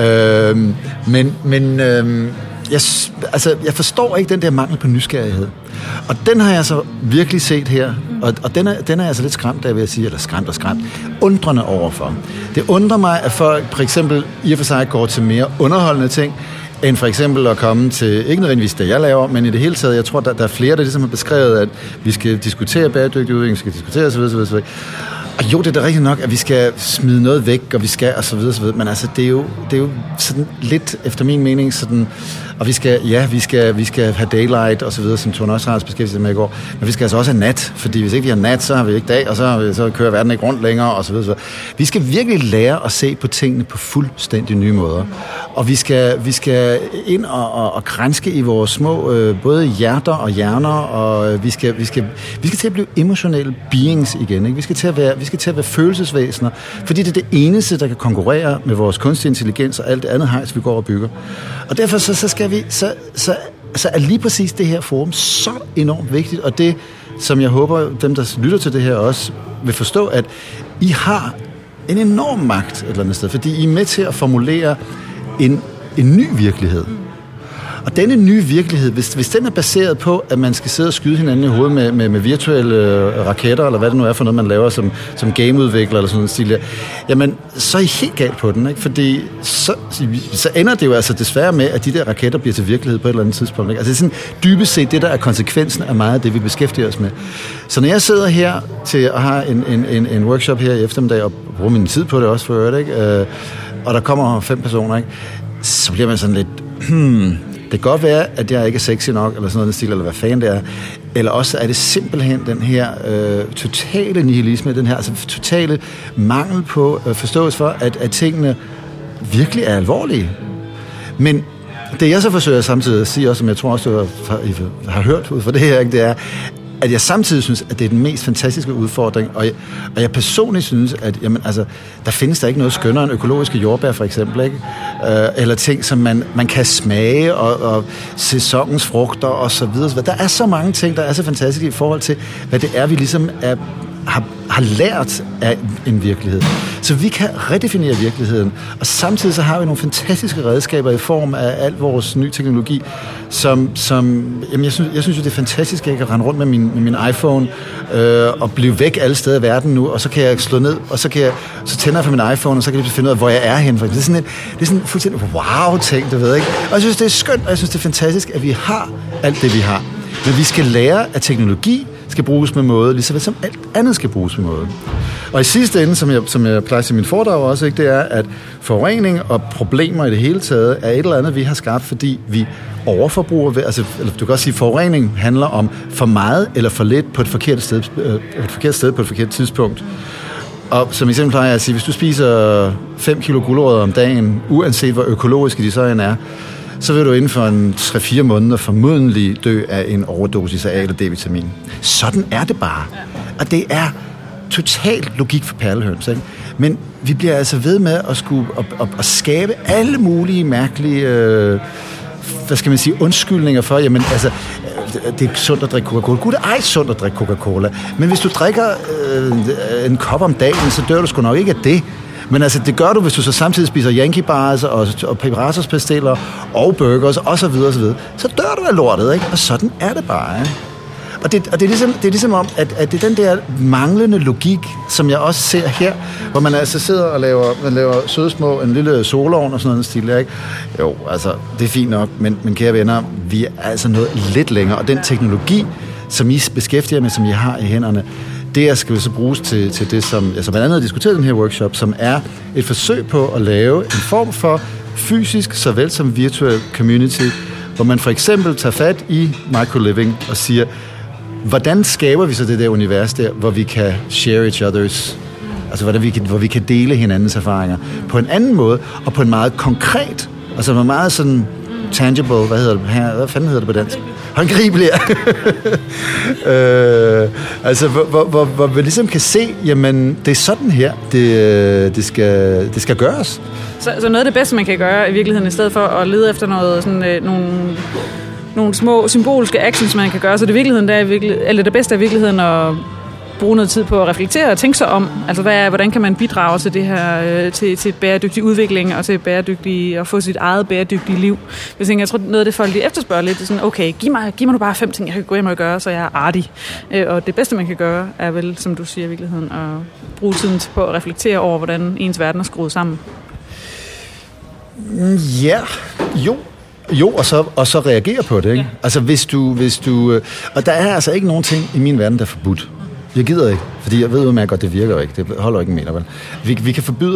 Jeg forstår ikke den der mangel på nysgerrighed. Og den har jeg så virkelig set her. Og den er jeg så lidt skræmt af, vil jeg sige. Eller skræmt. Undrende overfor. Det undrer mig, at folk for eksempel i og for sig går til mere underholdende ting, end for eksempel at komme til, ikke nødvendigvis det, jeg laver, men i det hele taget, jeg tror, der er flere, der ligesom har beskrevet, at vi skal diskutere bæredygtig udvikling, vi skal diskutere osv. Og jo, det er da rigtigt nok, at vi skal smide noget væk, og vi skal, og så videre, men altså, det er jo sådan lidt, efter min mening, sådan, og vi skal have daylight, og så videre, som Tone også har beskæftiget sig med i går, men vi skal altså også have nat, fordi hvis ikke vi har nat, så har vi ikke dag, og så kører verden ikke rundt længere, og så videre. Vi skal virkelig lære at se på tingene på fuldstændig nye måder, og vi skal ind og granske i vores små, både hjerter og hjerner, og vi skal til at blive emotionelle beings igen, ikke? Vi skal til at være følelsesvæsener, fordi det er det eneste, der kan konkurrere med vores kunstig intelligens og alt det andet hejs, vi går og bygger. Og derfor så skal vi, så er lige præcis det her forum så enormt vigtigt, og det, som jeg håber, dem der lytter til det her også, vil forstå, at I har en enorm magt et eller andet sted, fordi I er med til at formulere en ny virkelighed. Og denne nye virkelighed, hvis den er baseret på, at man skal sidde og skyde hinanden i hovedet med virtuelle raketter, eller hvad det nu er for noget, man laver som gameudvikler, eller sådan en stil, jamen, så er I helt galt på den, ikke? Fordi så ender det jo altså desværre med, at de der raketter bliver til virkelighed på et eller andet tidspunkt, ikke? Altså det er sådan dybest set det, der er konsekvensen af meget af det, vi beskæftiger os med. Så når jeg sidder her til at have en workshop her i eftermiddag, og bruger min tid på det også for øvrigt, ikke? Og der kommer 5 personer, ikke? Så bliver man sådan lidt, det kan godt være, at jeg ikke er sexy nok, eller sådan noget stil, eller hvad fanden det er. Eller også er det simpelthen den her totale nihilisme, den her altså totale mangel på forståelse for, at tingene virkelig er alvorlige. Men det jeg så forsøger samtidig at sige, også som jeg tror også, du har hørt ud fra det her, ikke, det er, at jeg samtidig synes, at det er den mest fantastiske udfordring, og jeg personligt synes, at jamen, altså, der findes der ikke noget skønnere end økologiske jordbær, for eksempel, ikke? Eller ting, som man kan smage, og sæsonens frugter, og så videre. Der er så mange ting, der er så fantastiske i forhold til, hvad det er, vi ligesom har lært af en virkelighed. Så vi kan redefinere virkeligheden, og samtidig så har vi nogle fantastiske redskaber i form af al vores ny teknologi, som jamen jeg synes jo, det er fantastisk, at jeg kan rende rundt med min iPhone og blive væk alle steder i verden nu, og så kan jeg slå ned, og så tænder jeg for min iPhone, og så kan jeg finde ud af, hvor jeg er henne. Det er sådan en fuldstændig wow-ting, du ved, ikke? Og jeg synes, det er skønt, og jeg synes, det er fantastisk, at vi har alt det, vi har. Men vi skal lære, at teknologi skal bruges med måde, lige så vel som alt andet skal bruges med måde. Og i sidste ende, som jeg plejer til min foredrag også, ikke, det er, at forurening og problemer i det hele taget er et eller andet, vi har skabt, fordi vi overforbruger. Altså, eller du kan også sige, at forurening handler om for meget eller for lidt på et forkert sted på et forkert tidspunkt. Og som eksempel plejer jeg at sige, hvis du spiser 5 kilo gulerødder om dagen, uanset hvor økologiske de så end er, så vil du inden for en 3-4 måneder formodentlig dø af en overdosis af A eller D-vitamin. Sådan er det bare. Og det er totalt logik for perlehøns, ikke? Men vi bliver altså ved med at skabe alle mulige mærkelige, hvad skal man sige, undskyldninger for, jamen altså, det er sundt at drikke Coca-Cola. Gud, det er sundt at drikke Coca-Cola. Men hvis du drikker en kop om dagen, så dør du sgu nok ikke af det. Men altså, det gør du, hvis du så samtidig spiser Yankee bars og Pepperasos pasteller og burgers og så videre, så dør du af lortet, ikke? Og sådan er det bare, ikke? Og det er ligesom om, at det er den der manglende logik, som jeg også ser her, hvor man altså sidder og laver sødsmå, en lille solovn og sådan noget stil, ikke? Jo, altså, det er fint nok, men kære venner, vi er altså noget lidt længere, og den teknologi, som I beskæftiger med, som I har i hænderne, det skal jo så bruges til det, som blandt andet har diskuteret i den her workshop, som er et forsøg på at lave en form for fysisk, såvel som virtuel community, hvor man for eksempel tager fat i microliving og siger, hvordan skaber vi så det der univers der, hvor vi kan share each others, altså hvor vi kan dele hinandens erfaringer på en anden måde, og på en meget konkret, altså meget sådan tangible, hvad fanden hedder det på dansk? Håndgribelig. Altså, hvor vi ligesom kan se, jamen, det er sådan her, det skal gøres. Så noget af det bedste, man kan gøre i virkeligheden, i stedet for at lede efter noget, sådan, nogle små symbolske actions, man kan gøre, så det bedste er i virkeligheden at bruge noget tid på at reflektere og tænke sig om, altså hvordan kan man bidrage til det her, til bæredygtig udvikling og til at få sit eget bæredygtige liv. Jeg tror, noget af det folk de efterspørger lidt, det er sådan, okay, giv mig nu bare 5 ting, jeg kan gå hjem og gøre, så jeg er artig. Og det bedste, man kan gøre, er vel, som du siger i virkeligheden, at bruge tiden på at reflektere over, hvordan ens verden er skruet sammen. Ja, jo, og så reagere på det, ikke? Ja. Altså hvis du og der er altså ikke nogen ting i min verden, der er forbudt. Jeg gider ikke, fordi jeg ved udmærket godt, det virker ikke. Det holder ikke en meter, vel? Vi kan forbyde.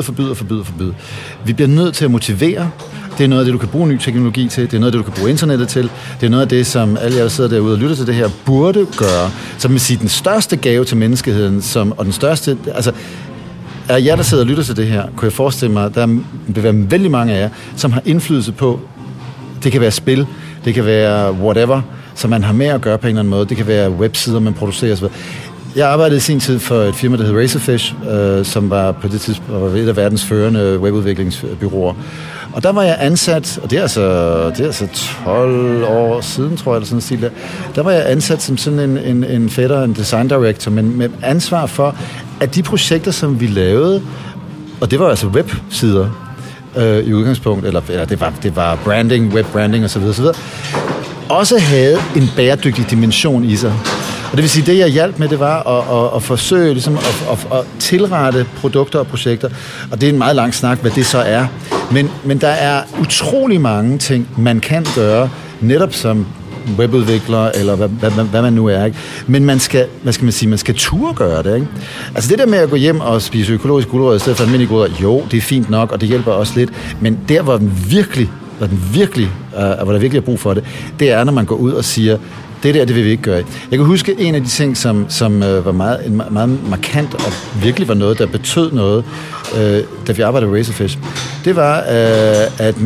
Vi bliver nødt til at motivere. Det er noget af det, du kan bruge ny teknologi til. Det er noget af det, du kan bruge internettet til. Det er noget af det, som alle jer, der sidder derude og lytter til det her, burde gøre. Så man siger, den største gave til menneskeheden, og den største... Altså, er jer, der sidder og lytter til det her, kunne jeg forestille mig, der vil være vældig mange af jer, som har indflydelse på, det kan være spil, det kan være whatever, som man har med at gøre på en eller anden måde. Det kan være websider, man producerer osv. Jeg arbejdede i sin tid for et firma, der hed Razorfish, som var på det tidspunkt et af verdens førende webudviklingsbyråer. Og der var jeg ansat, og det er altså 12 år siden, tror jeg, eller sådan en stil der. Der var jeg ansat som sådan en fætter, en design director, men med ansvar for, at de projekter, som vi lavede, og det var altså websider i udgangspunkt, eller det var branding, webbranding osv., også havde en bæredygtig dimension i sig. Og det vil sige, det jeg hjalp med, det var at forsøge ligesom, at tilrette produkter og projekter. Og det er en meget lang snak, hvad det så er. Men der er utrolig mange ting, man kan gøre, netop som webudvikler, eller hvad man nu er. Ikke? Men man skal turde gøre det. Ikke? Altså det der med at gå hjem og spise økologisk gulerod i stedet for almindelige gulerod, jo, det er fint nok, og det hjælper også lidt. Men der, hvor der virkelig er brug for det, det er, når man går ud og siger, det vil vi ikke gøre. Jeg kan huske en af de ting, som var meget markant, og virkelig var noget, der betød noget, da vi arbejdede med Razorfish. Det var, at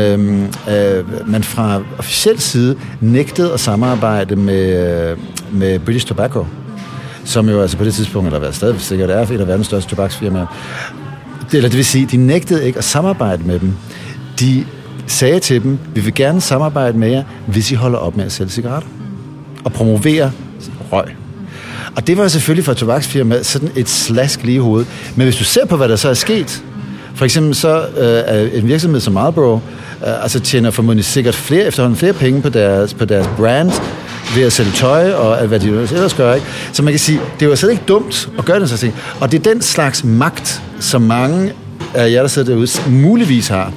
man fra officiel side nægtede at samarbejde med British Tobacco, som jo altså på det tidspunkt, eller stadig sikkert er et af verdens største tobaksfirmaer. Det vil sige, de nægtede ikke at samarbejde med dem. De sagde til dem, vi vil gerne samarbejde med jer, hvis I holder op med at sælge cigaretter og promovere røg. Og det var selvfølgelig for et tobaksfirma sådan et slask lige i hovedet. Men hvis du ser på, hvad der så er sket, for eksempel så en virksomhed som Marlboro, altså tjener formodentlig sikkert efterhånden flere penge på deres brand, ved at sælge tøj og hvad de ellers gør, ikke? Så man kan sige, det er jo altså ikke dumt at gøre den slags ting. Og det er den slags magt, som mange af jer, der sidder derude, muligvis har.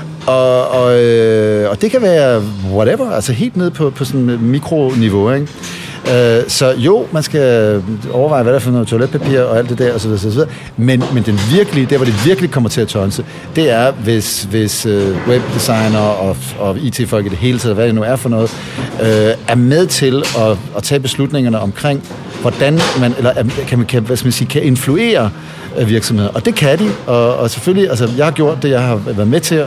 Og det kan være whatever, altså helt ned på sådan et mikroniveau, ikke? Så jo, man skal overveje, hvad der er for noget toiletpapir og alt det der, osv. Men der hvor det virkelig kommer til at tonse, det er, hvis webdesigner og IT-folk i det hele taget, hvad det nu er for noget, er med til at tage beslutningerne omkring, hvordan man, eller kan influere virksomheder. Og det kan de, og selvfølgelig, altså jeg har gjort det, jeg har været med til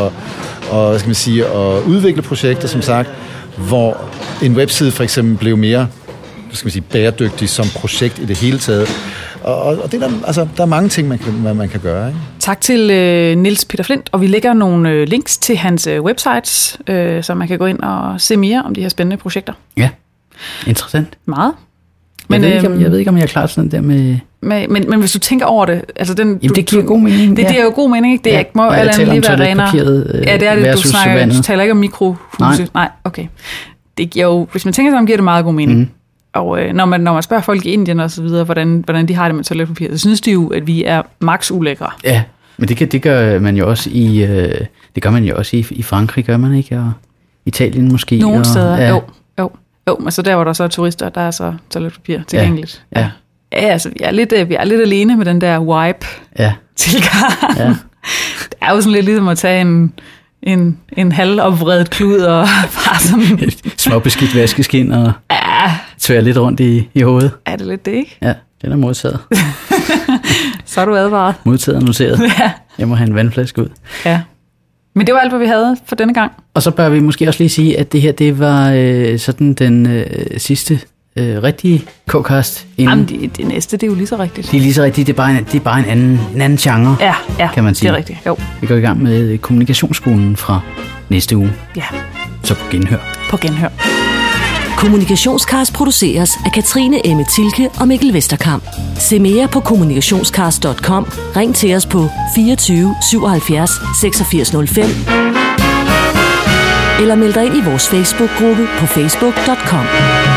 at udvikle projekter, som sagt, hvor en webside for eksempel blev mere bæredygtig som projekt i det hele taget. Og det der er mange ting, man kan gøre. Ikke? Tak til Niels Peter Flindt, og vi lægger nogle links til hans websites, så man kan gå ind og se mere om de her spændende projekter. Ja, interessant. Meget. Men jeg ved ikke, om jeg er klar sådan der med... Men hvis du tænker over det... Altså det giver god mening. Det giver jo god mening, ikke? Det er ikke må eller andet lige være renere. Ja, det er det, du taler ikke om mikrohuse. Nej, okay. Det giver jo, hvis man tænker sig om, giver det meget god mening. Mm. Og når man spørger folk i Indien og så videre, hvordan de har det med toiletpapir, så synes de jo, at vi er max ulækre. Ja, men det gør man jo også i Frankrig, gør man ikke? Og Italien måske. Nogle steder, ja. Jo, men så der, hvor der så er turister, der er så toiletpapir tilgængeligt. Ja. Ja, altså vi er lidt alene med den der wipe-tilgang. Ja. Det er jo sådan lidt ligesom at tage en halvopvredet klud og bare sådan... Et småbeskidt vaskeskin og tvære lidt rundt i hovedet. Er det lidt det, ikke? Ja, den er modtaget. Så er du advaret. Modtaget og noteret. Ja. Jeg må have en vandflaske ud. Ja. Men det var alt, hvad vi havde for denne gang. Og så bør vi måske også lige sige, at det her, det var sådan den sidste rigtige K-cast. Jamen, det næste, det er jo lige så rigtigt. Det er lige så rigtigt, det er bare en anden genre, ja, kan man sige. Det er rigtigt, jo. Vi går i gang med Kommunikationsskolen fra næste uge. Ja. Så på genhør. På genhør. Kommunikationscast produceres af Katrine Emme Tilke og Mikkel Vesterkamp. Se mere på kommunikationscast.com. Ring til os på 24 77 86 05. Eller meld dig ind i vores Facebook-gruppe på facebook.com.